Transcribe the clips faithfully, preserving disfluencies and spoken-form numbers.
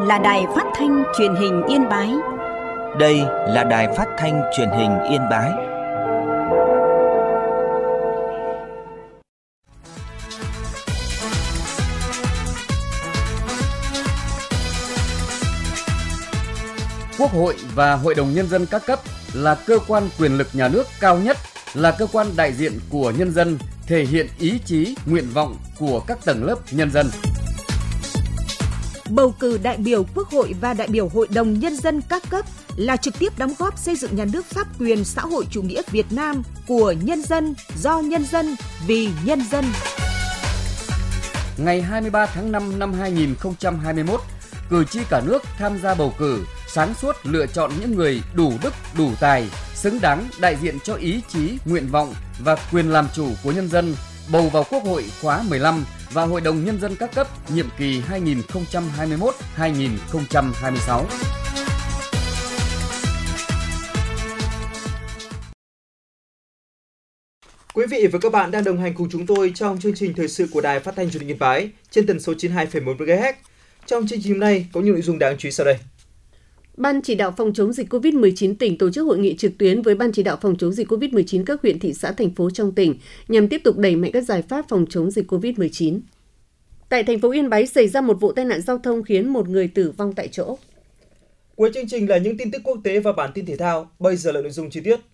là Đài Phát thanh Truyền hình Yên Bái. Đây là Đài Phát thanh Truyền hình Yên Bái. Quốc hội và Hội đồng Nhân dân các cấp là cơ quan quyền lực nhà nước cao nhất, là cơ quan đại diện của nhân dân, thể hiện ý chí, nguyện vọng của các tầng lớp nhân dân. Bầu cử đại biểu Quốc hội và đại biểu Hội đồng Nhân dân các cấp là trực tiếp đóng góp xây dựng nhà nước pháp quyền xã hội chủ nghĩa Việt Nam của nhân dân, do nhân dân, vì nhân dân. Ngày hai mươi ba tháng năm năm hai nghìn không trăm hai mươi mốt, cử tri cả nước tham gia bầu cử, sáng suốt lựa chọn những người đủ đức, đủ tài, xứng đáng đại diện cho ý chí, nguyện vọng và quyền làm chủ của nhân dân, bầu vào Quốc hội khóa mười lăm và Hội đồng Nhân dân các cấp nhiệm kỳ hai nghìn không trăm hai mươi mốt đến hai nghìn không trăm hai mươi sáu. Quý vị và các bạn đang đồng hành cùng chúng tôi trong chương trình thời sự của Đài Phát thanh Truyền hình Yên Bái trên tần số chín mươi hai phẩy một mê ga héc. Trong chương trình hôm nay có những nội dung đáng chú ý sau đây. Ban chỉ đạo phòng chống dịch covid mười chín tỉnh tổ chức hội nghị trực tuyến với Ban chỉ đạo phòng chống dịch covid mười chín các huyện, thị xã, thành phố trong tỉnh nhằm tiếp tục đẩy mạnh các giải pháp phòng chống dịch covid mười chín. Tại thành phố Yên Bái xảy ra một vụ tai nạn giao thông khiến một người tử vong tại chỗ. Cuối chương trình là những tin tức quốc tế và bản tin thể thao. Bây giờ là nội dung chi tiết.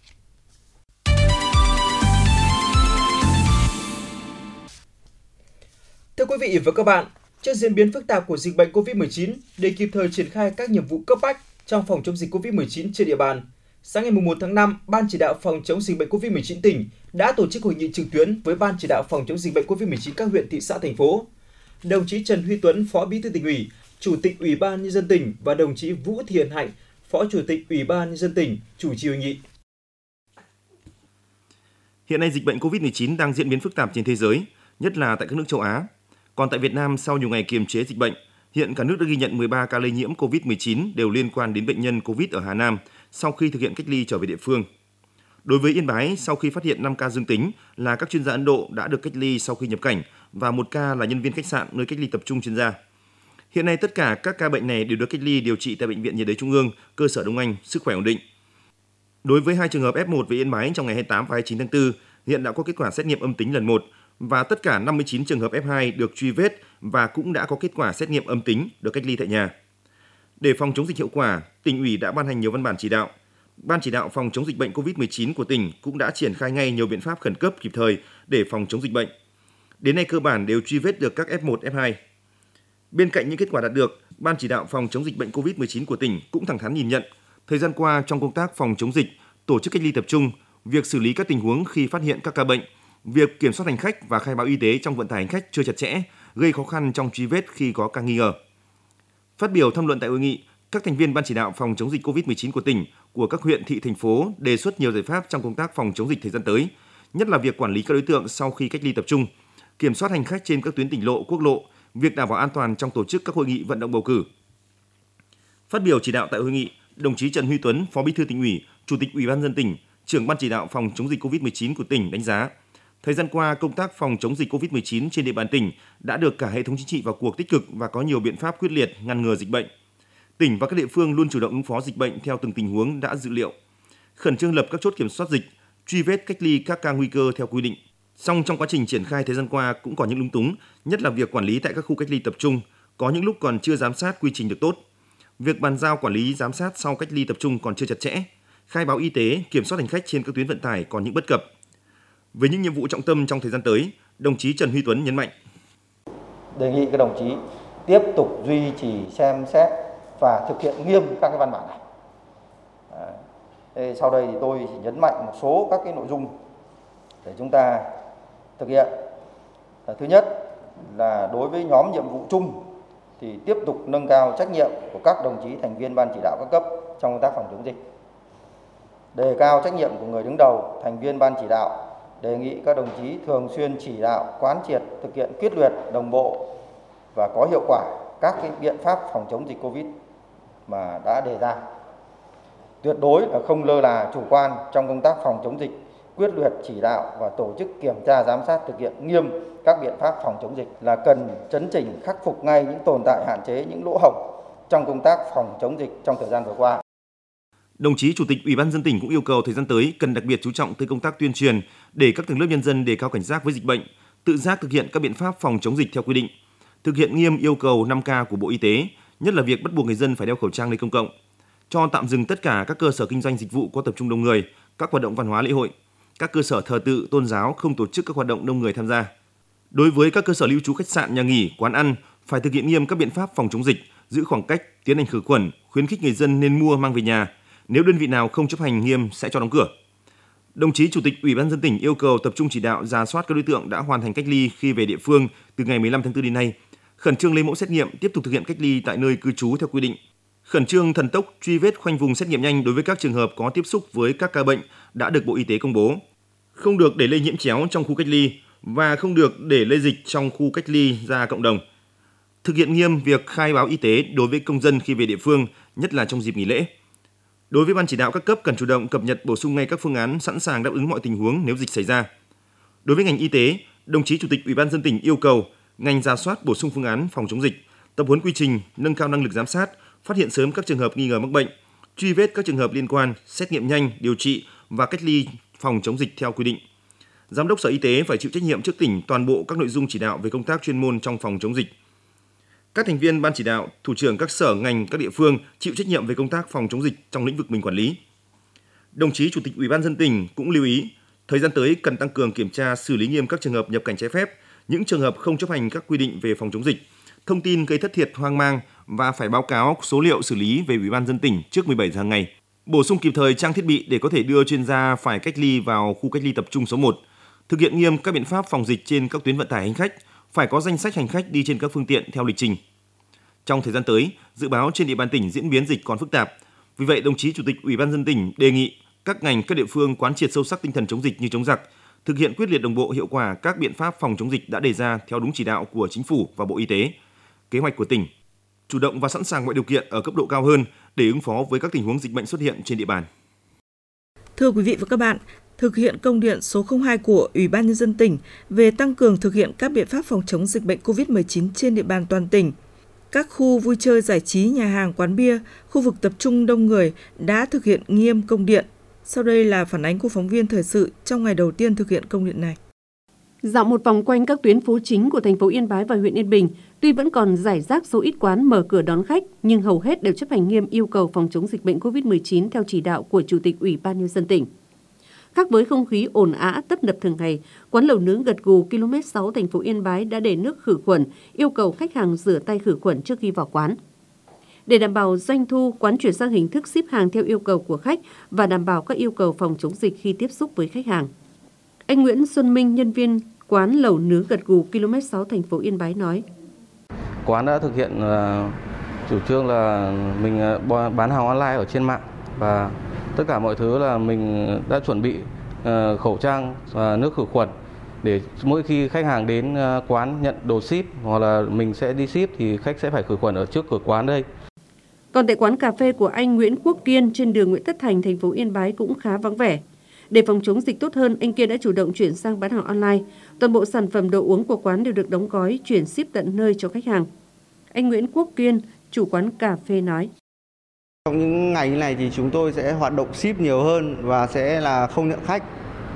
Thưa quý vị và các bạn, trước diễn biến phức tạp của dịch bệnh covid mười chín, để kịp thời triển khai các nhiệm vụ cấp bách trong phòng chống dịch covid mười chín trên địa bàn, sáng ngày mùng một tháng năm, Ban chỉ đạo phòng chống dịch bệnh covid mười chín tỉnh đã tổ chức hội nghị trực tuyến với Ban chỉ đạo phòng chống dịch bệnh covid mười chín các huyện, thị xã, thành phố. Đồng chí Trần Huy Tuấn, Phó Bí thư Tỉnh ủy, Chủ tịch Ủy ban Nhân dân tỉnh và đồng chí Vũ Thị Hiền Hạnh, Phó Chủ tịch Ủy ban Nhân dân tỉnh chủ trì hội nghị. Hiện nay dịch bệnh covid mười chín đang diễn biến phức tạp trên thế giới, nhất là tại các nước châu Á. Còn tại Việt Nam, sau nhiều ngày kiềm chế dịch bệnh, hiện cả nước đã ghi nhận mười ba ca lây nhiễm covid mười chín đều liên quan đến bệnh nhân Covid ở Hà Nam sau khi thực hiện cách ly trở về địa phương. Đối với Yên Bái, sau khi phát hiện năm ca dương tính là các chuyên gia Ấn Độ đã được cách ly sau khi nhập cảnh và một ca là nhân viên khách sạn nơi cách ly tập trung chuyên gia. Hiện nay tất cả các ca bệnh này đều được cách ly điều trị tại Bệnh viện Nhiệt đới Trung ương, cơ sở Đông Anh, sức khỏe ổn định. Đối với hai trường hợp ép một về Yên Bái trong ngày hai mươi tám và hai mươi chín tháng tư, hiện đã có kết quả xét nghiệm âm tính lần một và tất cả năm mươi chín trường hợp ép hai được truy vết và cũng đã có kết quả xét nghiệm âm tính được cách ly tại nhà. Để phòng chống dịch hiệu quả, tỉnh ủy đã ban hành nhiều văn bản chỉ đạo. Ban chỉ đạo phòng chống dịch bệnh covid mười chín của tỉnh cũng đã triển khai ngay nhiều biện pháp khẩn cấp kịp thời để phòng chống dịch bệnh. Đến nay cơ bản đều truy vết được các ép một, ép hai. Bên cạnh những kết quả đạt được, Ban chỉ đạo phòng chống dịch bệnh covid mười chín của tỉnh cũng thẳng thắn nhìn nhận, thời gian qua trong công tác phòng chống dịch, tổ chức cách ly tập trung, việc xử lý các tình huống khi phát hiện các ca bệnh, việc kiểm soát hành khách và khai báo y tế trong vận tải hành khách chưa chặt chẽ, gây khó khăn trong truy vết khi có ca nghi ngờ. Phát biểu tham luận tại hội nghị, các thành viên Ban chỉ đạo phòng chống dịch covid mười chín của tỉnh, của các huyện, thị, thành phố đề xuất nhiều giải pháp trong công tác phòng chống dịch thời gian tới, nhất là việc quản lý các đối tượng sau khi cách ly tập trung, kiểm soát hành khách trên các tuyến tỉnh lộ, quốc lộ, việc đảm bảo an toàn trong tổ chức các hội nghị vận động bầu cử. Phát biểu chỉ đạo tại hội nghị, đồng chí Trần Huy Tuấn, Phó Bí thư Tỉnh ủy, Chủ tịch Ủy ban nhân dân tỉnh, trưởng Ban chỉ đạo phòng chống dịch covid mười chín của tỉnh đánh giá, thời gian qua, công tác phòng chống dịch covid mười chín trên địa bàn tỉnh đã được cả hệ thống chính trị vào cuộc tích cực và có nhiều biện pháp quyết liệt ngăn ngừa dịch bệnh. Tỉnh và các địa phương luôn chủ động ứng phó dịch bệnh theo từng tình huống đã dự liệu, khẩn trương lập các chốt kiểm soát dịch, truy vết cách ly các ca nguy cơ theo quy định. Song trong quá trình triển khai thời gian qua cũng có những lúng túng, nhất là việc quản lý tại các khu cách ly tập trung, có những lúc còn chưa giám sát quy trình được tốt. Việc bàn giao quản lý giám sát sau cách ly tập trung còn chưa chặt chẽ, khai báo y tế, kiểm soát hành khách trên các tuyến vận tải còn những bất cập. Với những nhiệm vụ trọng tâm trong thời gian tới, đồng chí Trần Huy Tuấn nhấn mạnh: đề nghị các đồng chí tiếp tục duy trì, xem xét và thực hiện nghiêm các cái văn bản này. À, sau đây thì tôi chỉ nhấn mạnh một số các cái nội dung để chúng ta thực hiện. À, thứ nhất là đối với nhóm nhiệm vụ chung thì tiếp tục nâng cao trách nhiệm của các đồng chí thành viên Ban chỉ đạo các cấp trong công tác phòng chống dịch. Đề cao trách nhiệm của người đứng đầu, thành viên Ban chỉ đạo, đề nghị các đồng chí thường xuyên chỉ đạo, quán triệt, thực hiện quyết liệt, đồng bộ và có hiệu quả các cái biện pháp phòng chống dịch Covid mà đã đề ra. Tuyệt đối là không lơ là chủ quan trong công tác phòng chống dịch, quyết liệt chỉ đạo và tổ chức kiểm tra giám sát thực hiện nghiêm các biện pháp phòng chống dịch, là cần chấn chỉnh khắc phục ngay những tồn tại, hạn chế, những lỗ hổng trong công tác phòng chống dịch trong thời gian vừa qua. Đồng chí Chủ tịch Ủy ban nhân dân tỉnh cũng yêu cầu thời gian tới cần đặc biệt chú trọng tới công tác tuyên truyền để các tầng lớp nhân dân đề cao cảnh giác với dịch bệnh, tự giác thực hiện các biện pháp phòng chống dịch theo quy định, thực hiện nghiêm yêu cầu năm K của Bộ Y tế, nhất là việc bắt buộc người dân phải đeo khẩu trang nơi công cộng, cho tạm dừng tất cả các cơ sở kinh doanh dịch vụ có tập trung đông người, các hoạt động văn hóa lễ hội, các cơ sở thờ tự tôn giáo không tổ chức các hoạt động đông người tham gia. Đối với các cơ sở lưu trú, khách sạn, nhà nghỉ, quán ăn phải thực hiện nghiêm các biện pháp phòng chống dịch, giữ khoảng cách, tiến hành khử khuẩn, khuyến khích người dân nên mua mang về nhà. Nếu đơn vị nào không chấp hành nghiêm sẽ cho đóng cửa. Đồng chí Chủ tịch Ủy ban nhân dân tỉnh yêu cầu tập trung chỉ đạo rà soát các đối tượng đã hoàn thành cách ly khi về địa phương từ ngày mười lăm tháng tư đến nay, khẩn trương lấy mẫu xét nghiệm, tiếp tục thực hiện cách ly tại nơi cư trú theo quy định, khẩn trương thần tốc truy vết khoanh vùng xét nghiệm nhanh đối với các trường hợp có tiếp xúc với các ca bệnh đã được Bộ Y tế công bố, không được để lây nhiễm chéo trong khu cách ly và không được để lây dịch trong khu cách ly ra cộng đồng. Thực hiện nghiêm việc khai báo y tế đối với công dân khi về địa phương, nhất là trong dịp nghỉ lễ. Đối với ban chỉ đạo các cấp cần chủ động cập nhật bổ sung ngay các phương án sẵn sàng đáp ứng mọi tình huống nếu dịch xảy ra. Đối với ngành y tế, đồng chí Chủ tịch Ủy ban nhân dân tỉnh yêu cầu ngành rà soát bổ sung phương án phòng chống dịch, tập huấn quy trình, nâng cao năng lực giám sát, phát hiện sớm các trường hợp nghi ngờ mắc bệnh, truy vết các trường hợp liên quan, xét nghiệm nhanh, điều trị và cách ly phòng chống dịch theo quy định. Giám đốc Sở Y tế phải chịu trách nhiệm trước tỉnh toàn bộ các nội dung chỉ đạo về công tác chuyên môn trong phòng chống dịch. Các thành viên ban chỉ đạo, thủ trưởng các sở ngành các địa phương chịu trách nhiệm về công tác phòng chống dịch trong lĩnh vực mình quản lý. Đồng chí Chủ tịch Ủy ban nhân dân tỉnh cũng lưu ý, thời gian tới cần tăng cường kiểm tra, xử lý nghiêm các trường hợp nhập cảnh trái phép, những trường hợp không chấp hành các quy định về phòng chống dịch, thông tin gây thất thiệt hoang mang và phải báo cáo số liệu xử lý về Ủy ban nhân dân tỉnh trước mười bảy giờ hàng ngày. Bổ sung kịp thời trang thiết bị để có thể đưa chuyên gia phải cách ly vào khu cách ly tập trung số một. Thực hiện nghiêm các biện pháp phòng dịch trên các tuyến vận tải hành khách, phải có danh sách hành khách đi trên các phương tiện theo lịch trình. Trong thời gian tới, dự báo trên địa bàn tỉnh diễn biến dịch còn phức tạp. Vì vậy, đồng chí Chủ tịch Ủy ban nhân dân tỉnh đề nghị các ngành, các địa phương quán triệt sâu sắc tinh thần chống dịch như chống giặc, thực hiện quyết liệt đồng bộ hiệu quả các biện pháp phòng chống dịch đã đề ra theo đúng chỉ đạo của Chính phủ và Bộ Y tế, kế hoạch của tỉnh, chủ động và sẵn sàng mọi điều kiện ở cấp độ cao hơn để ứng phó với các tình huống dịch bệnh xuất hiện trên địa bàn. Thưa quý vị và các bạn, thực hiện công điện số không hai của Ủy ban nhân dân tỉnh về tăng cường thực hiện các biện pháp phòng chống dịch bệnh covid mười chín trên địa bàn toàn tỉnh, các khu vui chơi giải trí, nhà hàng, quán bia, khu vực tập trung đông người đã thực hiện nghiêm công điện. Sau đây là phản ánh của phóng viên thời sự trong ngày đầu tiên thực hiện công điện này. Dạo một vòng quanh các tuyến phố chính của thành phố Yên Bái và huyện Yên Bình, tuy vẫn còn rải rác số ít quán mở cửa đón khách, nhưng hầu hết đều chấp hành nghiêm yêu cầu phòng chống dịch bệnh covid mười chín theo chỉ đạo của Chủ tịch Ủy ban nhân dân tỉnh. Khác với không khí ồn ào tấp nập thường ngày, quán lẩu nướng Gật Gù ki lô mét sáu thành phố Yên Bái đã để nước khử khuẩn, yêu cầu khách hàng rửa tay khử khuẩn trước khi vào quán. Để đảm bảo doanh thu, quán chuyển sang hình thức ship hàng theo yêu cầu của khách và đảm bảo các yêu cầu phòng chống dịch khi tiếp xúc với khách hàng. Anh Nguyễn Xuân Minh, nhân viên quán lẩu nướng Gật Gù ki lô mét sáu thành phố Yên Bái nói: Quán đã thực hiện uh, chủ trương là mình uh, bán hàng online ở trên mạng và tất cả mọi thứ là mình đã chuẩn bị uh, khẩu trang và nước khử khuẩn để mỗi khi khách hàng đến uh, quán nhận đồ ship hoặc là mình sẽ đi ship thì khách sẽ phải khử khuẩn ở trước cửa quán đây. Còn tại quán cà phê của anh Nguyễn Quốc Kiên trên đường Nguyễn Tất Thành, thành phố Yên Bái cũng khá vắng vẻ. Để phòng chống dịch tốt hơn, anh Kiên đã chủ động chuyển sang bán hàng online. Toàn bộ sản phẩm đồ uống của quán đều được đóng gói, chuyển ship tận nơi cho khách hàng. Anh Nguyễn Quốc Kiên, chủ quán cà phê nói: Trong những ngày như này thì chúng tôi sẽ hoạt động ship nhiều hơn và sẽ là không nhận khách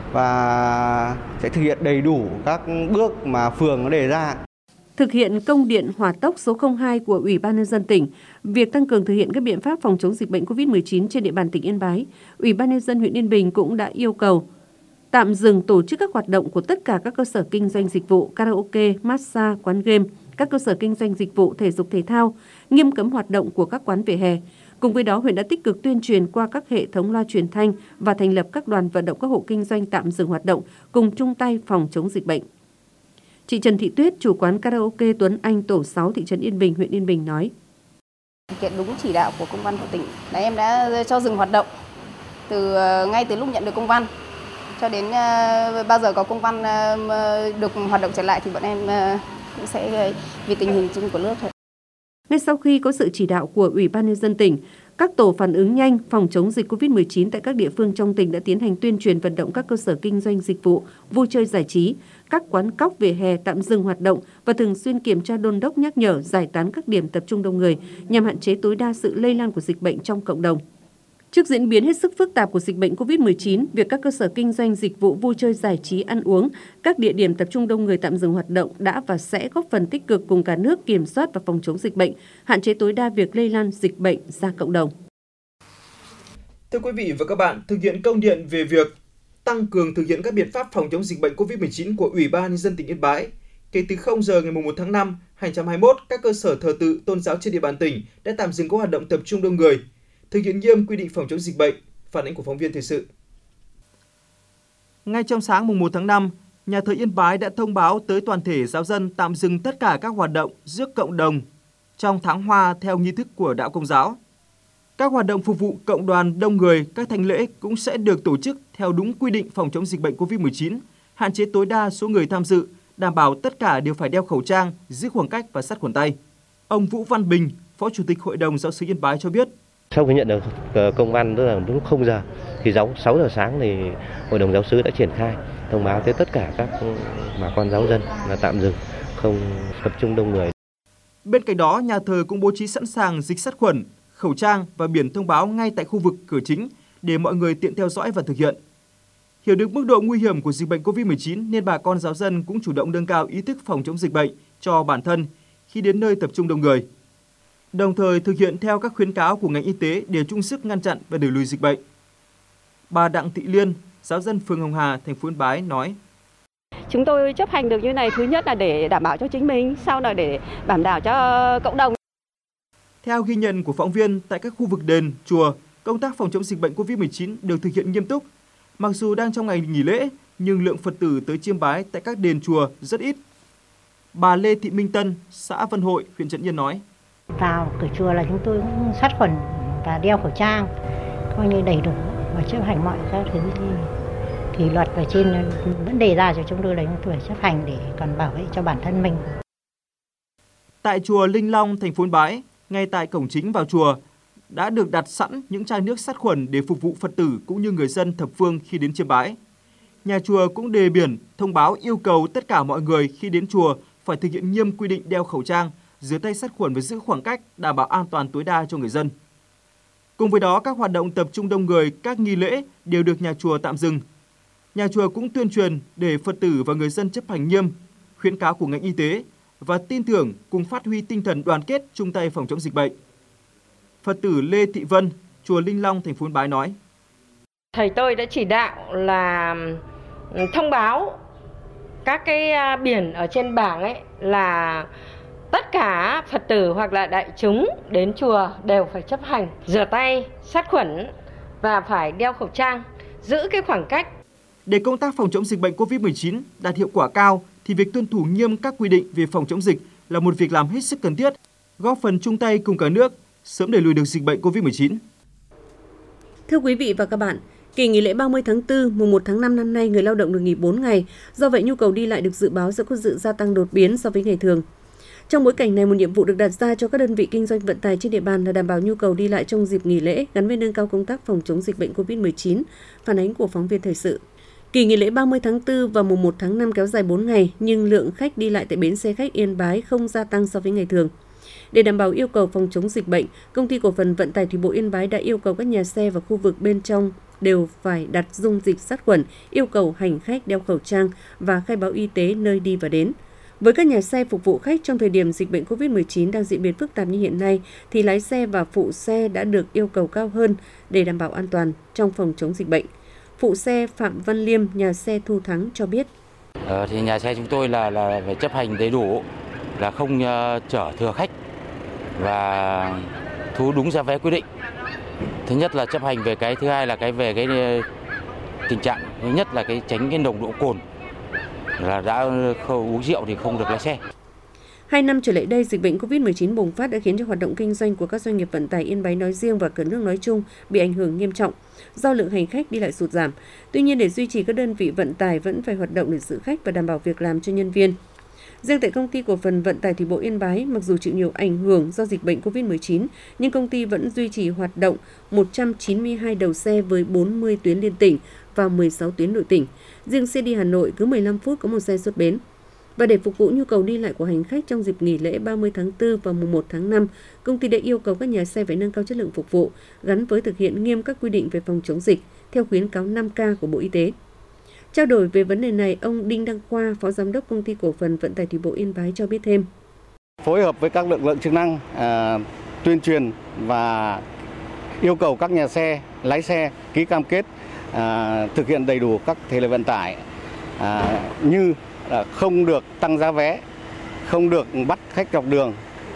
và sẽ thực hiện đầy đủ các bước mà phường nó đề ra. Thực hiện công điện hỏa tốc số không hai của Ủy ban nhân dân tỉnh, việc tăng cường thực hiện các biện pháp phòng chống dịch bệnh covid mười chín trên địa bàn tỉnh Yên Bái, Ủy ban nhân dân huyện Yên Bình cũng đã yêu cầu tạm dừng tổ chức các hoạt động của tất cả các cơ sở kinh doanh dịch vụ karaoke, massage, quán game, các cơ sở kinh doanh dịch vụ thể dục thể thao, nghiêm cấm hoạt động của các quán vỉa hè. Cùng với đó, huyện đã tích cực tuyên truyền qua các hệ thống loa truyền thanh và thành lập các đoàn vận động các hộ kinh doanh tạm dừng hoạt động, cùng chung tay phòng chống dịch bệnh. Chị Trần Thị Tuyết, chủ quán karaoke Tuấn Anh, tổ sáu, thị trấn Yên Bình, huyện Yên Bình nói: Thực hiện đúng chỉ đạo của công văn của tỉnh, là em đã cho dừng hoạt động từ ngay từ lúc nhận được công văn cho đến uh, bao giờ có công văn uh, được hoạt động trở lại thì bọn em uh, cũng sẽ uh, vì tình hình chung của nước thôi. Ngay sau khi có sự chỉ đạo của Ủy ban nhân dân tỉnh, Các tổ phản ứng nhanh phòng chống dịch covid mười chín tại các địa phương trong tỉnh đã tiến hành tuyên truyền vận động các cơ sở kinh doanh dịch vụ, vui chơi giải trí, các quán cóc vỉa hè tạm dừng hoạt động và thường xuyên kiểm tra đôn đốc nhắc nhở giải tán các điểm tập trung đông người nhằm hạn chế tối đa sự lây lan của dịch bệnh trong cộng đồng. Trước diễn biến hết sức phức tạp của dịch bệnh covid mười chín, việc các cơ sở kinh doanh dịch vụ vui chơi giải trí ăn uống, các địa điểm tập trung đông người tạm dừng hoạt động đã và sẽ góp phần tích cực cùng cả nước kiểm soát và phòng chống dịch bệnh, hạn chế tối đa việc lây lan dịch bệnh ra cộng đồng. Thưa quý vị và các bạn, thực hiện công điện về việc tăng cường thực hiện các biện pháp phòng chống dịch bệnh covid mười chín của Ủy ban Nhân dân tỉnh Yên Bái, kể từ không giờ ngày mùng một tháng năm năm hai nghìn không trăm hai mươi mốt, các cơ sở thờ tự tôn giáo trên địa bàn tỉnh đã tạm dừng các hoạt động tập trung đông người, thực hiện nghiêm quy định phòng chống dịch bệnh. Phản ánh của phóng viên thời sự. Ngay trong sáng mùng một tháng năm, Nhà thờ Yên Bái đã thông báo tới toàn thể giáo dân tạm dừng tất cả các hoạt động rước cộng đồng trong tháng Hoa theo nghi thức của đạo Công giáo. Các hoạt động phục vụ cộng đoàn đông người, các thánh lễ cũng sẽ được tổ chức theo đúng quy định phòng chống dịch bệnh covid mười chín, hạn chế tối đa số người tham dự, đảm bảo tất cả đều phải đeo khẩu trang, giữ khoảng cách và sát khuẩn tay. Ông Vũ Văn Bình, Phó Chủ tịch Hội đồng Giáo sứ Yên Bái cho biết. Sau khi nhận được công văn tức là lúc không giờ thì sáu giờ sáng thì Hội đồng Giáo sứ đã triển khai thông báo tới tất cả các bà con giáo dân là tạm dừng, không tập trung đông người. Bên cạnh đó, nhà thờ cũng bố trí sẵn sàng dịch sát khuẩn, khẩu trang và biển thông báo ngay tại khu vực cửa chính để mọi người tiện theo dõi và thực hiện. Hiểu được mức độ nguy hiểm của dịch bệnh covid mười chín nên bà con giáo dân cũng chủ động nâng cao ý thức phòng chống dịch bệnh cho bản thân khi đến nơi tập trung đông người, đồng thời thực hiện theo các khuyến cáo của ngành y tế để chung sức ngăn chặn và đẩy lùi dịch bệnh. Bà Đặng Thị Liên, giáo dân phường Hồng Hà, thành phố Yên Bái nói: Chúng tôi chấp hành được như này, thứ nhất là để đảm bảo cho chính mình, sau là để đảm bảo cho cộng đồng. Theo ghi nhận của phóng viên, tại các khu vực đền, chùa, công tác phòng chống dịch bệnh covid mười chín được thực hiện nghiêm túc. Mặc dù đang trong ngày nghỉ lễ, nhưng lượng Phật tử tới chiêm bái tại các đền chùa rất ít. Bà Lê Thị Minh Tân, xã Vân Hội, huyện Trấn Yên nói: Vào cửa chùa là chúng tôi cũng sát khuẩn và đeo khẩu trang, coi như đầy đủ và chấp hành mọi các thứ kỷ luật ở trên vẫn đề ra cho chúng tôi là chúng tôi phải chấp hành để còn bảo vệ cho bản thân mình. Tại chùa Linh Long, thành phố Yên Bái, ngay tại cổng chính vào chùa đã được đặt sẵn những chai nước sát khuẩn để phục vụ Phật tử cũng như người dân thập phương khi đến chiêm bái. Nhà chùa cũng đề biển thông báo yêu cầu tất cả mọi người khi đến chùa phải thực hiện nghiêm quy định đeo khẩu trang, rửa tay sát khuẩn và giữ khoảng cách, đảm bảo an toàn tối đa cho người dân. Cùng với đó, các hoạt động tập trung đông người, các nghi lễ đều được nhà chùa tạm dừng. Nhà chùa cũng tuyên truyền để Phật tử và người dân chấp hành nghiêm khuyến cáo của ngành y tế và tin tưởng cùng phát huy tinh thần đoàn kết chung tay phòng chống dịch bệnh. Phật tử Lê Thị Vân, chùa Linh Long, thành phố Yên Bái nói: Thầy tôi đã chỉ đạo là thông báo các cái biển ở trên bảng ấy là tất cả Phật tử hoặc là đại chúng đến chùa đều phải chấp hành rửa tay, sát khuẩn và phải đeo khẩu trang, giữ cái khoảng cách. Để công tác phòng chống dịch bệnh covid mười chín đạt hiệu quả cao thì việc tuân thủ nghiêm các quy định về phòng chống dịch là một việc làm hết sức cần thiết, góp phần chung tay cùng cả nước sớm đẩy lùi được dịch bệnh covid mười chín. Thưa quý vị và các bạn, kỳ nghỉ lễ ba mươi tháng tư, mùng một tháng năm năm nay người lao động được nghỉ bốn ngày, do vậy nhu cầu đi lại được dự báo sẽ có sự gia tăng đột biến so với ngày thường. Trong bối cảnh này, một nhiệm vụ được đặt ra cho các đơn vị kinh doanh vận tải trên địa bàn là đảm bảo nhu cầu đi lại trong dịp nghỉ lễ gắn với nâng cao công tác phòng chống dịch bệnh covid mười chín. Phản ánh của phóng viên thời sự. Kỳ nghỉ lễ ba mươi tháng tư và mùng một tháng năm kéo dài bốn ngày, nhưng lượng khách đi lại tại bến xe khách Yên Bái không gia tăng so với ngày thường. Để đảm bảo yêu cầu phòng chống dịch bệnh, Công ty Cổ phần Vận tải Thủy bộ Yên Bái đã yêu cầu các nhà xe và khu vực bên trong đều phải đặt dung dịch sát khuẩn, yêu cầu hành khách đeo khẩu trang và khai báo y tế nơi đi và đến. Với các nhà xe phục vụ khách trong thời điểm dịch bệnh covid mười chín đang diễn biến phức tạp như hiện nay, thì lái xe và phụ xe đã được yêu cầu cao hơn để đảm bảo an toàn trong phòng chống dịch bệnh. Phụ xe Phạm Văn Liêm, nhà xe Thu Thắng cho biết. Ờ, thì nhà xe chúng tôi là là phải chấp hành đầy đủ, là không uh, chở thừa khách và thu đúng giá vé quy định. Thứ nhất là chấp hành về cái, thứ hai là cái về cái tình trạng, thứ nhất là cái tránh cái nồng độ cồn, là đã không uống rượu thì không được lái xe. Hai năm trở lại đây, dịch bệnh covid mười chín bùng phát đã khiến cho hoạt động kinh doanh của các doanh nghiệp vận tải Yên Bái nói riêng và cả nước nói chung bị ảnh hưởng nghiêm trọng do lượng hành khách đi lại sụt giảm. Tuy nhiên, để duy trì các đơn vị vận tải vẫn phải hoạt động để giữ khách và đảm bảo việc làm cho nhân viên. Riêng tại công ty cổ phần vận tải thủy bộ Yên Bái, mặc dù chịu nhiều ảnh hưởng do dịch bệnh covid mười chín, nhưng công ty vẫn duy trì hoạt động một trăm chín mươi hai đầu xe với bốn mươi tuyến liên tỉnh và mười sáu tuyến nội tỉnh. Riêng xe đi Hà Nội cứ mười lăm phút có một xe xuất bến. Và để phục vụ nhu cầu đi lại của hành khách trong dịp nghỉ lễ ba mươi tháng tư và mùng một tháng năm, công ty đã yêu cầu các nhà xe phải nâng cao chất lượng phục vụ, gắn với thực hiện nghiêm các quy định về phòng chống dịch theo khuyến cáo năm K của Bộ Y tế. Trao đổi về vấn đề này, ông Đinh Đăng Khoa, Phó Giám đốc Công ty Cổ phần Vận tải Thủy bộ Yên Bái cho biết thêm. Phối hợp với các lực lượng chức năng à, tuyên truyền và yêu cầu các nhà xe, lái xe ký cam kết à, thực hiện đầy đủ các thể lệ vận tải à, như là không được tăng giá vé, không được bắt khách dọc đường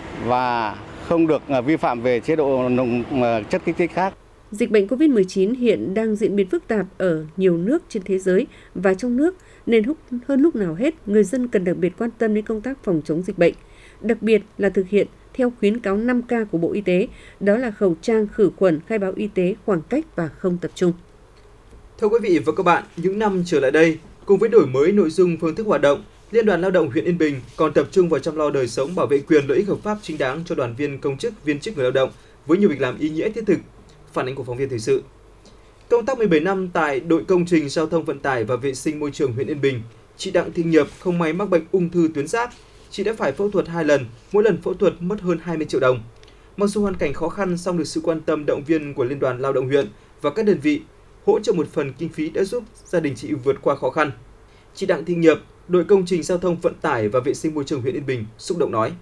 và không được à, vi phạm về chế độ nồng à, chất kích thích khác. Dịch bệnh covid mười chín hiện đang diễn biến phức tạp ở nhiều nước trên thế giới và trong nước, nên hơn lúc nào hết, người dân cần đặc biệt quan tâm đến công tác phòng chống dịch bệnh, đặc biệt là thực hiện theo khuyến cáo năm K của Bộ Y tế, đó là khẩu trang, khử khuẩn, khai báo y tế, khoảng cách và không tập trung. Thưa quý vị và các bạn, những năm trở lại đây, cùng với đổi mới nội dung phương thức hoạt động, Liên đoàn Lao động huyện Yên Bình còn tập trung vào chăm lo đời sống, bảo vệ quyền lợi ích hợp pháp chính đáng cho đoàn viên công chức, viên chức người lao động với nhiều việc làm ý nghĩa thiết thực. Phản ánh của phóng viên thời sự. Công tác mười bảy năm tại đội công trình giao thông vận tải và vệ sinh môi trường huyện Yên Bình, chị Đặng Thị Nghiệp không may mắc bệnh ung thư tuyến giáp. Chị đã phải phẫu thuật hai lần, mỗi lần phẫu thuật mất hơn hai mươi triệu đồng. Mặc dù hoàn cảnh khó khăn, song được sự quan tâm động viên của Liên đoàn Lao động huyện và các đơn vị hỗ trợ một phần kinh phí đã giúp gia đình chị vượt qua khó khăn. Chị Đặng Thị Nghiệp, đội công trình giao thông vận tải và vệ sinh môi trường huyện Yên Bình xúc động nói: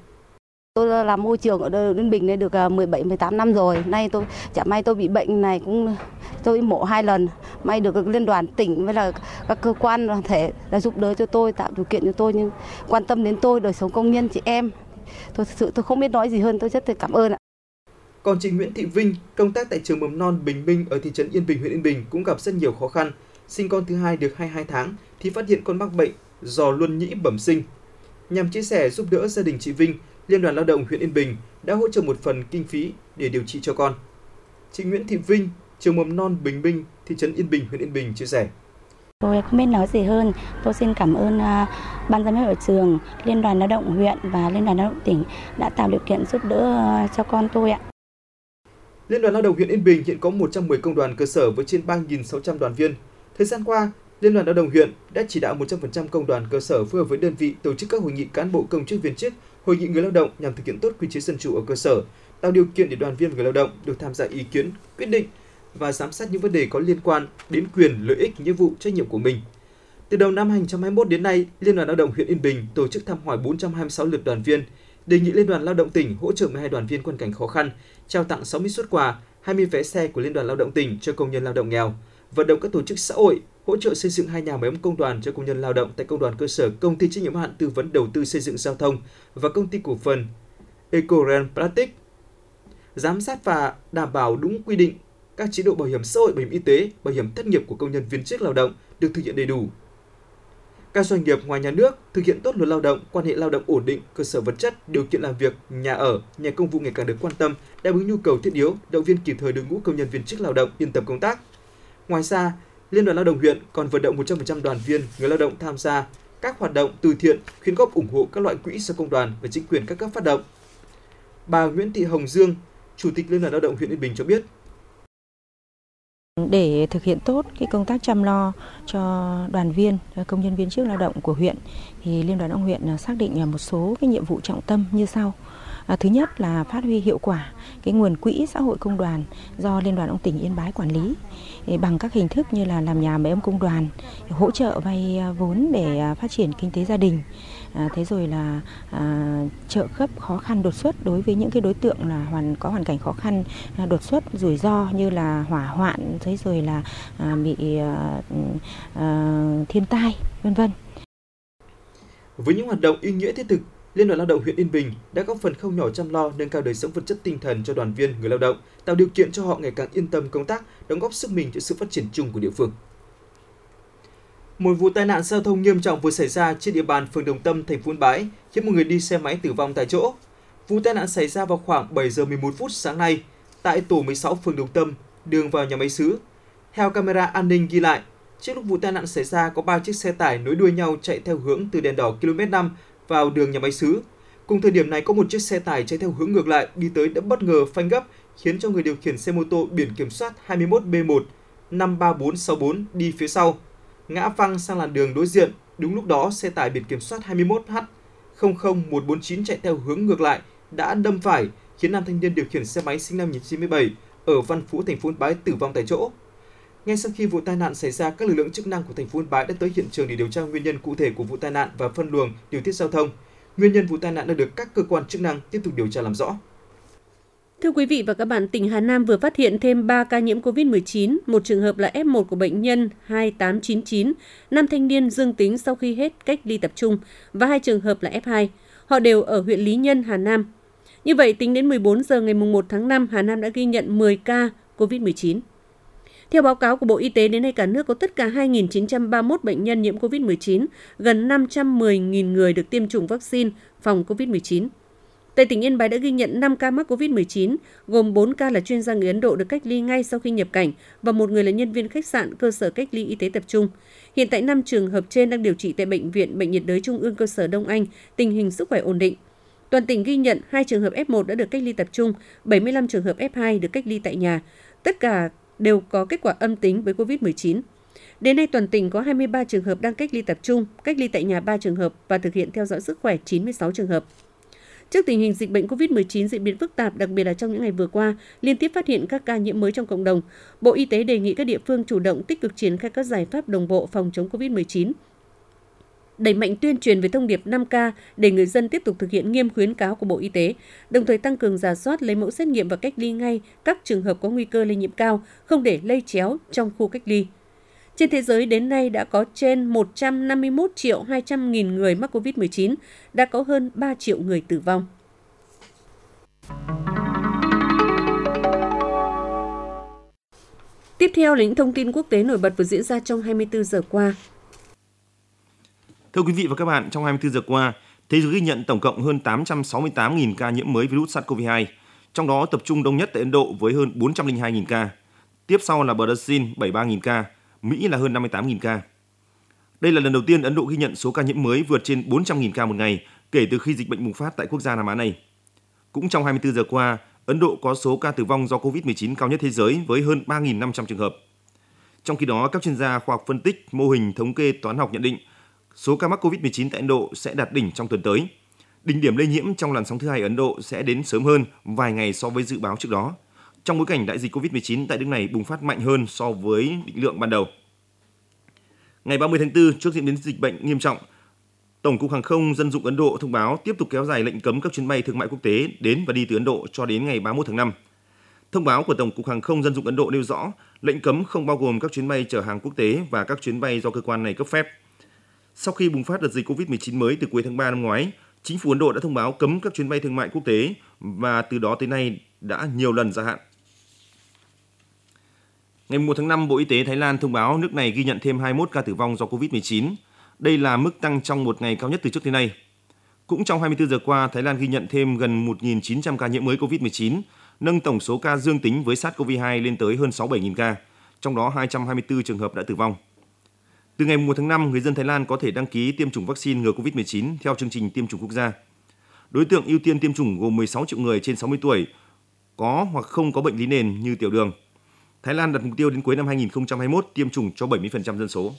Tôi làm môi trường ở Yên Bình này được mười bảy mười tám năm rồi. Nay tôi chả may tôi bị bệnh này, cũng tôi mổ hai lần. May được Liên đoàn tỉnh với là các cơ quan đoàn thể đã giúp đỡ cho tôi, tạo điều kiện cho tôi, nhưng quan tâm đến tôi, đời sống công nhân chị em. Tôi thực sự tôi không biết nói gì hơn, tôi rất là cảm ơn ạ. Còn chị Nguyễn Thị Vinh, công tác tại trường mầm non Bình Minh ở thị trấn Yên Bình, huyện Yên Bình cũng gặp rất nhiều khó khăn. Sinh con thứ hai được hai mươi hai tháng thì phát hiện con mắc bệnh giò luân nhĩ bẩm sinh. Nhằm chia sẻ giúp đỡ gia đình chị Vinh, Liên đoàn Lao động huyện Yên Bình đã hỗ trợ một phần kinh phí để điều trị cho con. Chị Nguyễn Thị Vinh, trường mầm non Bình Minh, thị trấn Yên Bình, huyện Yên Bình chia sẻ: Tôi không biết nói gì hơn. Tôi xin cảm ơn uh, ban giám hiệu ở trường, Liên đoàn Lao động huyện và Liên đoàn Lao động tỉnh đã tạo điều kiện giúp đỡ uh, cho con tôi ạ. Liên đoàn Lao động huyện Yên Bình hiện có một trăm mười công đoàn cơ sở với trên ba nghìn sáu trăm đoàn viên. Thời gian qua, Liên đoàn Lao động huyện đã chỉ đạo một trăm phần trăm công đoàn cơ sở phối hợp với đơn vị tổ chức các hội nghị cán bộ công chức viên chức, hội nghị người lao động nhằm thực hiện tốt quy chế dân chủ ở cơ sở, tạo điều kiện để đoàn viên và người lao động được tham gia ý kiến, quyết định và giám sát những vấn đề có liên quan đến quyền, lợi ích, nghĩa vụ, trách nhiệm của mình. Từ đầu năm hai nghìn không trăm hai mươi mốt đến nay, Liên đoàn Lao động huyện Yên Bình tổ chức thăm hỏi bốn trăm hai mươi sáu lượt đoàn viên, đề nghị Liên đoàn Lao động tỉnh hỗ trợ mười hai đoàn viên hoàn cảnh khó khăn, trao tặng sáu mươi suất quà, hai mươi vé xe của Liên đoàn Lao động tỉnh cho công nhân lao động nghèo, vận động các tổ chức xã hội hỗ trợ xây dựng hai nhà máy ấm công đoàn cho công nhân lao động tại công đoàn cơ sở, công ty trách nhiệm hữu hạn tư vấn đầu tư xây dựng giao thông và công ty cổ phần Ecoren Plastic. Giám sát và đảm bảo đúng quy định các chế độ bảo hiểm xã hội, bảo hiểm y tế, bảo hiểm thất nghiệp của công nhân viên chức lao động được thực hiện đầy đủ. Các doanh nghiệp ngoài nhà nước thực hiện tốt luật lao động, quan hệ lao động ổn định, cơ sở vật chất, điều kiện làm việc, nhà ở, nhà công vụ ngày càng được quan tâm, đáp ứng nhu cầu thiết yếu, động viên kịp thời đội ngũ công nhân viên chức lao động yên tâm công tác. Ngoài ra, Liên đoàn Lao động huyện còn vận động một trăm phần trăm đoàn viên, người lao động tham gia các hoạt động từ thiện, quyên góp ủng hộ các loại quỹ do công đoàn và chính quyền các cấp phát động. Bà Nguyễn Thị Hồng Dương, Chủ tịch Liên đoàn Lao động huyện Yên Bình cho biết: Để thực hiện tốt cái công tác chăm lo cho đoàn viên, công nhân viên chức lao động của huyện, thì Liên đoàn Lao động huyện xác định một số cái nhiệm vụ trọng tâm như sau. À, thứ nhất là phát huy hiệu quả cái nguồn quỹ xã hội công đoàn do Liên đoàn Lao động tỉnh Yên Bái quản lý bằng các hình thức như là làm nhà máy ấm công đoàn, hỗ trợ vay vốn để phát triển kinh tế gia đình. À, thế rồi là à, trợ cấp khó khăn đột xuất đối với những cái đối tượng là hoàn có hoàn cảnh khó khăn à, đột xuất, rủi ro như là hỏa hoạn, thế rồi là à, bị à, à, thiên tai, vân vân. Với những hoạt động ý nghĩa thiết thực, Liên đoàn Lao động huyện Yên Bình đã góp phần không nhỏ chăm lo nâng cao đời sống vật chất tinh thần cho đoàn viên người lao động, tạo điều kiện cho họ ngày càng yên tâm công tác, đóng góp sức mình cho sự phát triển chung của địa phương. Một vụ tai nạn giao thông nghiêm trọng vừa xảy ra trên địa bàn phường Đồng Tâm, thành phố Yên Bái, khiến một người đi xe máy tử vong tại chỗ. Vụ tai nạn xảy ra vào khoảng bảy giờ mười một phút sáng nay tại tổ mười sáu phường Đồng Tâm, đường vào nhà máy sứ. Theo camera an ninh ghi lại, trước lúc vụ tai nạn xảy ra có ba chiếc xe tải nối đuôi nhau chạy theo hướng từ đèn đỏ ki lô mét năm vào đường nhà máy xứ. Cùng thời điểm này có một chiếc xe tải chạy theo hướng ngược lại đi tới đã bất ngờ phanh gấp, khiến cho người điều khiển xe mô tô biển kiểm soát hai mốt B một năm ba bốn sáu bốn đi phía sau ngã văng sang làn đường đối diện. Đúng lúc đó, xe tải biển kiểm soát hai mốt H không không một bốn chín chạy theo hướng ngược lại đã đâm phải, khiến nam thanh niên điều khiển xe máy sinh năm một nghìn chín trăm chín mươi bảy ở Văn Phú, thành phố Yên Bái tử vong tại chỗ. Ngay sau khi vụ tai nạn xảy ra, các lực lượng chức năng của thành phố Yên Bái đã tới hiện trường để điều tra nguyên nhân cụ thể của vụ tai nạn và phân luồng điều tiết giao thông. Nguyên nhân vụ tai nạn đang được các cơ quan chức năng tiếp tục điều tra làm rõ. Thưa quý vị và các bạn, tỉnh Hà Nam vừa phát hiện thêm ba ca nhiễm covid mười chín, một trường hợp là F một của bệnh nhân hai tám chín chín, nam thanh niên dương tính sau khi hết cách ly tập trung, và hai trường hợp là F hai. Họ đều ở huyện Lý Nhân, Hà Nam. Như vậy, tính đến mười bốn giờ ngày mùng một tháng năm, Hà Nam đã ghi nhận mười ca covid mười chín. Theo báo cáo của Bộ Y tế, đến nay cả nước có tất cả hai nghìn chín trăm ba mươi mốt bệnh nhân nhiễm covid mười chín, gần năm trăm mười nghìn người được tiêm chủng vaccine phòng covid mười chín. Tại tỉnh Yên Bái đã ghi nhận năm ca mắc covid mười chín, gồm bốn ca là chuyên gia người Ấn Độ được cách ly ngay sau khi nhập cảnh và một người là nhân viên khách sạn cơ sở cách ly y tế tập trung. Hiện tại năm trường hợp trên đang điều trị tại Bệnh viện Bệnh nhiệt đới Trung ương cơ sở Đông Anh, tình hình sức khỏe ổn định. Toàn tỉnh ghi nhận hai trường hợp F một đã được cách ly tập trung, bảy mươi lăm trường hợp F hai được cách ly tại nhà. Tất cả đều có kết quả âm tính với covid mười chín. Đến nay toàn tỉnh có hai mươi ba trường hợp đang cách ly tập trung, cách ly tại nhà ba trường hợp và thực hiện theo dõi sức khỏe chín mươi sáu trường hợp. Trước tình hình dịch bệnh covid mười chín diễn biến phức tạp, đặc biệt là trong những ngày vừa qua, liên tiếp phát hiện các ca nhiễm mới trong cộng đồng, Bộ Y tế đề nghị các địa phương chủ động tích cực triển khai các giải pháp đồng bộ phòng chống covid mười chín. Đẩy mạnh tuyên truyền về thông điệp năm K để người dân tiếp tục thực hiện nghiêm khuyến cáo của Bộ Y tế, đồng thời tăng cường rà soát, lấy mẫu xét nghiệm và cách ly ngay các trường hợp có nguy cơ lây nhiễm cao, không để lây chéo trong khu cách ly. Trên thế giới đến nay đã có trên một trăm năm mươi mốt triệu hai trăm nghìn người mắc covid mười chín, đã có hơn ba triệu người tử vong. Tiếp theo là những thông tin quốc tế nổi bật vừa diễn ra trong hai mươi tư giờ qua. Thưa quý vị và các bạn, trong hai mươi tư giờ qua, thế giới ghi nhận tổng cộng hơn tám trăm sáu mươi tám nghìn ca nhiễm mới virus SARS-xê o vê hai, trong đó tập trung đông nhất tại Ấn Độ với hơn bốn trăm lẻ hai nghìn ca. Tiếp sau là Brazil bảy mươi ba nghìn ca, Mỹ là hơn năm mươi tám nghìn ca. Đây là lần đầu tiên Ấn Độ ghi nhận số ca nhiễm mới vượt trên bốn trăm nghìn ca một ngày kể từ khi dịch bệnh bùng phát tại quốc gia Nam Á này. Cũng trong hai mươi tư giờ qua, Ấn Độ có số ca tử vong do covid mười chín cao nhất thế giới với hơn ba nghìn năm trăm trường hợp. Trong khi đó, các chuyên gia khoa học phân tích, mô hình thống kê toán học nhận định số ca mắc covid mười chín tại Ấn Độ sẽ đạt đỉnh trong tuần tới. Đỉnh điểm lây nhiễm trong làn sóng thứ hai ở Ấn Độ sẽ đến sớm hơn vài ngày so với dự báo trước đó, trong bối cảnh đại dịch covid mười chín tại nước này bùng phát mạnh hơn so với định lượng ban đầu. Ngày ba mươi tháng tư, trước diễn biến dịch bệnh nghiêm trọng, Tổng cục Hàng không Dân dụng Ấn Độ thông báo tiếp tục kéo dài lệnh cấm các chuyến bay thương mại quốc tế đến và đi từ Ấn Độ cho đến ngày ba mươi mốt tháng năm. Thông báo của Tổng cục Hàng không Dân dụng Ấn Độ nêu rõ lệnh cấm không bao gồm các chuyến bay chở hàng quốc tế và các chuyến bay do cơ quan này cấp phép. Sau khi bùng phát đợt dịch covid mười chín mới từ cuối tháng ba năm ngoái, chính phủ Ấn Độ đã thông báo cấm các chuyến bay thương mại quốc tế và từ đó tới nay đã nhiều lần gia hạn. Ngày mùng một tháng năm, Bộ Y tế Thái Lan thông báo nước này ghi nhận thêm hai mươi mốt ca tử vong do covid mười chín. Đây là mức tăng trong một ngày cao nhất từ trước tới nay. Cũng trong hai mươi tư giờ qua, Thái Lan ghi nhận thêm gần một nghìn chín trăm ca nhiễm mới covid mười chín, nâng tổng số ca dương tính với SARS-xê o vê hai lên tới hơn sáu mươi bảy nghìn ca, trong đó hai trăm hai mươi tư trường hợp đã tử vong. Từ ngày mùng một tháng năm, người dân Thái Lan có thể đăng ký tiêm chủng vaccine ngừa covid mười chín theo chương trình tiêm chủng quốc gia. Đối tượng ưu tiên tiêm chủng gồm mười sáu triệu người trên sáu mươi tuổi, có hoặc không có bệnh lý nền như tiểu đường. Thái Lan đặt mục tiêu đến cuối năm hai nghìn không trăm hai mươi mốt tiêm chủng cho bảy mươi phần trăm dân số.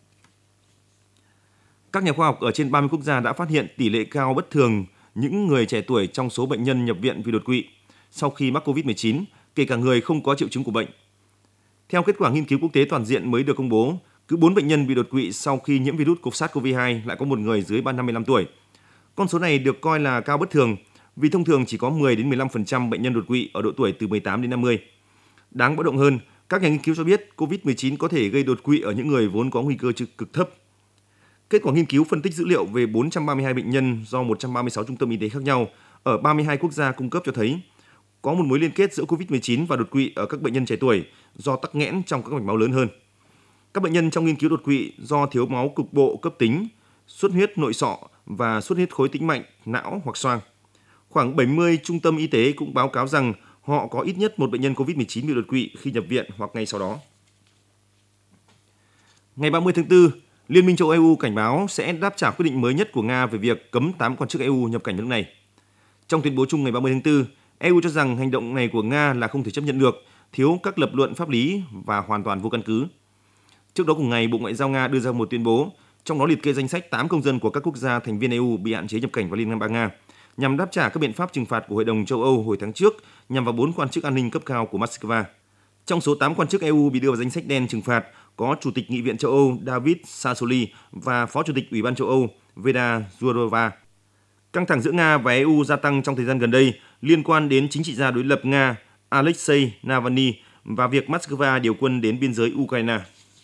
Các nhà khoa học ở trên ba mươi quốc gia đã phát hiện tỷ lệ cao bất thường những người trẻ tuổi trong số bệnh nhân nhập viện vì đột quỵ sau khi mắc covid mười chín, kể cả người không có triệu chứng của bệnh. Theo kết quả nghiên cứu quốc tế toàn diện mới được công bố, cứ bốn bệnh nhân bị đột quỵ sau khi nhiễm virus SARS-xê o vê hai lại có một người dưới năm mươi lăm tuổi. Con số này được coi là cao bất thường vì thông thường chỉ có mười đến mười lăm phần trăm bệnh nhân đột quỵ ở độ tuổi từ mười tám đến năm mươi. Đáng báo động hơn, các nhà nghiên cứu cho biết covid mười chín có thể gây đột quỵ ở những người vốn có nguy cơ cực thấp. Kết quả nghiên cứu phân tích dữ liệu về bốn trăm ba mươi hai bệnh nhân do một trăm ba mươi sáu trung tâm y tế khác nhau ở ba mươi hai quốc gia cung cấp cho thấy có một mối liên kết giữa covid mười chín và đột quỵ ở các bệnh nhân trẻ tuổi do tắc nghẽn trong các mạch máu lớn hơn. Các bệnh nhân trong nghiên cứu đột quỵ do thiếu máu cục bộ cấp tính, xuất huyết nội sọ và xuất huyết khối tĩnh mạch, não hoặc xoang. Khoảng bảy mươi trung tâm y tế cũng báo cáo rằng họ có ít nhất một bệnh nhân covid mười chín bị đột quỵ khi nhập viện hoặc ngay sau đó. Ngày ba mươi tháng tư, Liên minh châu E U cảnh báo sẽ đáp trả quyết định mới nhất của Nga về việc cấm tám quan chức E U nhập cảnh nước này. Trong tuyên bố chung ngày ba mươi tháng tư, E U cho rằng hành động này của Nga là không thể chấp nhận được, thiếu các lập luận pháp lý và hoàn toàn vô căn cứ. Trước đó cùng ngày, Bộ Ngoại giao Nga đưa ra một tuyên bố, trong đó liệt kê danh sách tám công dân của các quốc gia thành viên E U bị hạn chế nhập cảnh vào Liên bang Nga, nhằm đáp trả các biện pháp trừng phạt của Hội đồng châu Âu hồi tháng trước nhằm vào bốn quan chức an ninh cấp cao của Moscow. Trong số tám quan chức E U bị đưa vào danh sách đen trừng phạt có Chủ tịch Nghị viện châu Âu David Sassoli và Phó Chủ tịch Ủy ban châu Âu Vera Jourova. Căng thẳng giữa Nga và E U gia tăng trong thời gian gần đây liên quan đến chính trị gia đối lập Nga Alexei Navalny và việc Moscow điều quân đến biên giới Ukraine.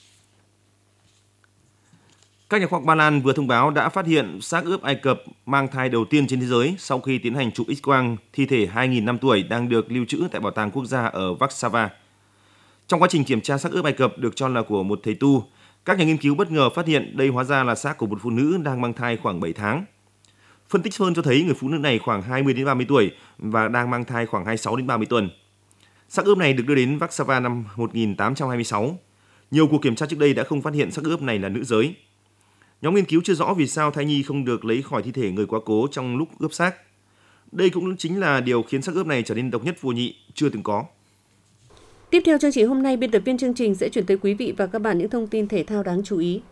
Các nhà khoa học Ba Lan vừa thông báo đã phát hiện xác ướp Ai Cập mang thai đầu tiên trên thế giới sau khi tiến hành chụp X-quang thi thể hai nghìn năm tuổi đang được lưu trữ tại Bảo tàng Quốc gia ở Warsaw. Trong quá trình kiểm tra xác ướp Ai Cập được cho là của một thầy tu, các nhà nghiên cứu bất ngờ phát hiện đây hóa ra là xác của một phụ nữ đang mang thai khoảng bảy tháng. Phân tích hơn cho thấy người phụ nữ này khoảng hai mươi đến ba mươi tuổi và đang mang thai khoảng hai mươi sáu đến ba mươi tuần. Xác ướp này được đưa đến Warsaw năm một nghìn tám trăm hai mươi sáu. Nhiều cuộc kiểm tra trước đây đã không phát hiện xác ướp này là nữ giới. Nhóm nghiên cứu chưa rõ vì sao thai nhi không được lấy khỏi thi thể người quá cố trong lúc ướp xác. Đây cũng chính là điều khiến xác ướp này trở nên độc nhất vô nhị, chưa từng có. Tiếp theo chương trình hôm nay, biên tập viên chương trình sẽ chuyển tới quý vị và các bạn những thông tin thể thao đáng chú ý.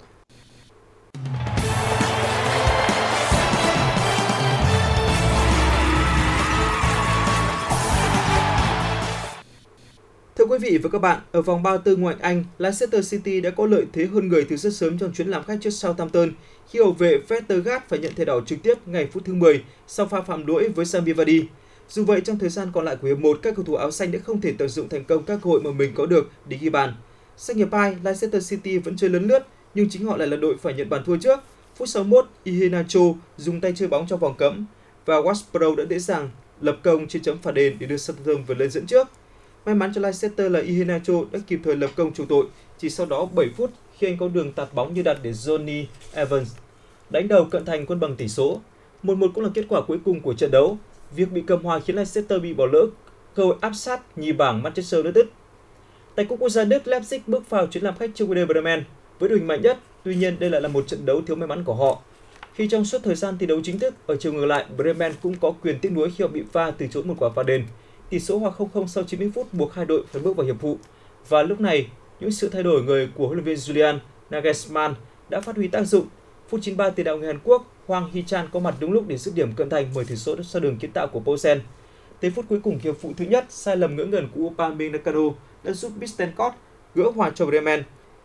Thưa quý vị và các bạn, ở vòng ba mươi tư ngoại hạng Anh, Leicester City đã có lợi thế hơn người từ rất sớm trong chuyến làm khách trước Southampton khi hậu vệ Vestergaard phải nhận thẻ đỏ trực tiếp ngay phút thứ mười sau pha phạm lỗi với Jamie Vardy. Dù vậy, trong thời gian còn lại của hiệp một, các cầu thủ áo xanh đã không thể tận dụng thành công các cơ hội mà mình có được để ghi bàn. Xanh hiệp hai, Leicester City vẫn chơi lấn lướt, nhưng chính họ lại là đội phải nhận bàn thua trước. Phút sáu mươi mốt, Iheanacho dùng tay chơi bóng trong vòng cấm và Ward-Prowse đã dễ dàng lập công trên chấm phạt đền để đưa Southampton vượt lên dẫn trước. May mắn cho Leicester là Iheanacho đã kịp thời lập công chuộc tội chỉ sau đó bảy phút khi anh có đường tạt bóng như đặt để Johnny Evans đánh đầu cận thành quân bằng tỷ số. một một cũng là kết quả cuối cùng của trận đấu. Việc bị cầm hòa khiến Leicester bị bỏ lỡ cơ hội áp sát nhì bảng Manchester United. Tại cúp quốc gia Đức, Leipzig bước vào chuyến làm khách trước Werder Bremen với đội hình mạnh nhất. Tuy nhiên, đây lại là một trận đấu thiếu may mắn của họ. Khi trong suốt thời gian thi đấu chính thức, ở chiều ngược lại, Bremen cũng có quyền tiếc nuối khi họ bị va từ chối một quả phạt đền. Tỷ số hòa không không sau chín mươi phút buộc hai đội phải bước vào hiệp phụ. Và lúc này, những sự thay đổi người của huấn luyện viên Julian Nagelsmann đã phát huy tác dụng. Phút chín mươi ba, tiền đạo người Hàn Quốc Hwang Hee-chan có mặt đúng lúc để dứt điểm cận thành mở tỷ số sau đường kiến tạo của Poulsen. Tới phút cuối cùng hiệp phụ thứ nhất, sai lầm ngỡ ngẩn của Upamecano đã giúp Bittencourt gỡ hòa cho Bremen.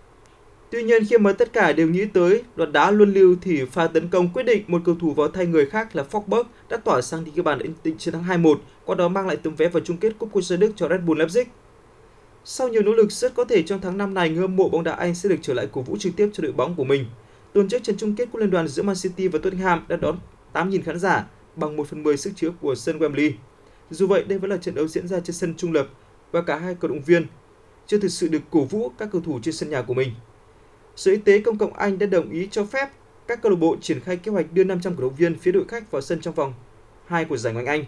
Tuy nhiên, khi mà tất cả đều nghĩ tới đoạt đá luân lưu thì pha tấn công quyết định một cầu thủ vào thay người khác là Forsberg đã tỏa sáng đi ghi bàn ấn định chiến thắng hai một, qua đó mang lại tấm vé vào chung kết cúp quốc gia Đức cho Red Bull Leipzig. Sau nhiều nỗ lực, rất có thể trong tháng năm này, người hâm mộ bóng đá Anh sẽ được trở lại cổ vũ trực tiếp cho đội bóng của mình. Tuần trước, trận chung kết của liên đoàn giữa Man City và Tottenham đã đón tám nghìn khán giả bằng một phần mười sức chứa của sân Wembley. Dù vậy, đây vẫn là trận đấu diễn ra trên sân trung lập và cả hai cổ động viên chưa thực sự được cổ vũ các cầu thủ trên sân nhà của mình. Sở Y tế Công cộng Anh đã đồng ý cho phép các câu lạc bộ triển khai kế hoạch đưa năm trăm cổ động viên phía đội khách vào sân trong vòng hai của giải Ngoại hạng Anh.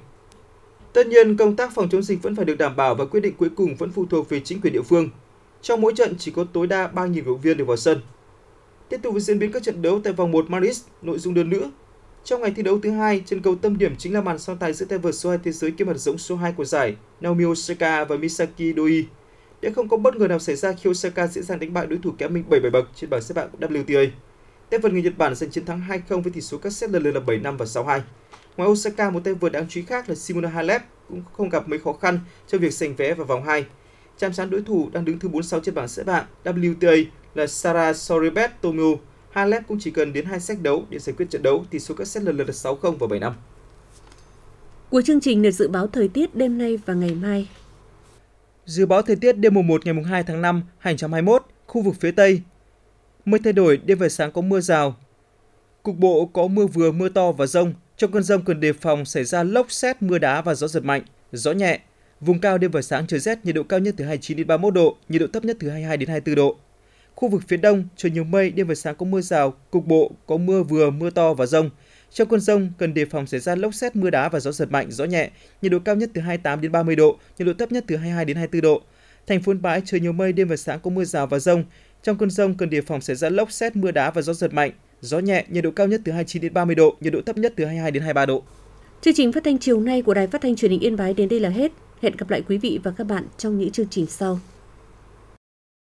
Tất nhiên, công tác phòng chống dịch vẫn phải được đảm bảo và quyết định cuối cùng vẫn phụ thuộc về chính quyền địa phương. Trong mỗi trận chỉ có tối đa ba nghìn cổ động viên được vào sân. Tiếp tục với diễn biến các trận đấu tại vòng một Madrid, nội dung đơn nữ. Trong ngày thi đấu thứ hai, trận cầu tâm điểm chính là màn so tài giữa tay vợt số hai thế giới kiêm hạt giống số hai của giải Naomi Osaka và Misaki Doi. Để không có bất ngờ nào xảy ra khi Osaka dễ dàng đánh bại đối thủ kém mình bảy bảy bậc trên bảng xếp hạng của W T A. Tay vợt người Nhật Bản giành chiến thắng hai không với tỷ số các set lần lượt là bảy năm và sáu hai. Ngoài Osaka, một tay vợt đáng chú ý khác là Simona Halep cũng không gặp mấy khó khăn trong việc giành vé vào vòng hai. Chạm trán đối thủ đang đứng thứ bốn mươi sáu trên bảng xếp hạng W T A là Sara Sorribes Tomio. Halep cũng chỉ cần đến hai set đấu để giải quyết trận đấu, tỷ số các set lần lượt là sáu không và bảy năm. Cuối chương trình là dự báo thời tiết đêm nay và ngày mai. Dự báo thời tiết đêm mùng một ngày mùng hai tháng năm hai nghìn không trăm hai mươi mốt, khu vực phía Tây. Mây thay đổi, đêm và sáng có mưa rào. Cục bộ có mưa vừa, mưa to và dông. Trong cơn dông cần đề phòng xảy ra lốc sét, mưa đá và gió giật mạnh, gió nhẹ. Vùng cao đêm và sáng trời rét, nhiệt độ cao nhất từ hai mươi chín đến ba mươi mốt độ, nhiệt độ thấp nhất từ hai mươi hai đến hai mươi tư độ. Khu vực phía Đông, trời nhiều mây, đêm và sáng có mưa rào, cục bộ có mưa vừa, mưa to và dông. Trong cơn dông cần đề phòng xảy ra lốc sét, mưa đá và gió giật mạnh, gió nhẹ, nhiệt độ cao nhất từ hai mươi tám đến ba mươi độ, nhiệt độ thấp nhất từ hai mươi hai đến hai mươi tư độ. Thành phố Yên Bái trời nhiều mây, đêm và sáng có mưa rào và dông. Trong cơn dông cần đề phòng xảy ra lốc sét, mưa đá và gió giật mạnh. Gió nhẹ, nhiệt độ cao nhất từ hai mươi chín đến ba mươi độ, nhiệt độ thấp nhất từ hai mươi hai đến hai mươi ba độ. Chương trình phát thanh chiều nay của Đài Phát thanh Truyền hình Yên Bái đến đây là hết. Hẹn gặp lại quý vị và các bạn trong những chương trình sau.